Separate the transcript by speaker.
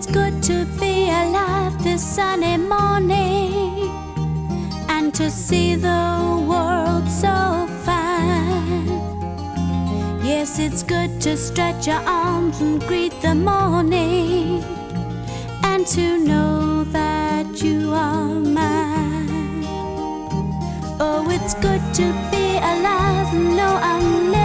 Speaker 1: it's good to be alive this sunny morning and to see the world so fine. Yes, it's good to stretch your arms and greet the morning and to know that you are mine. Oh, it's good to be alive and know I'm living.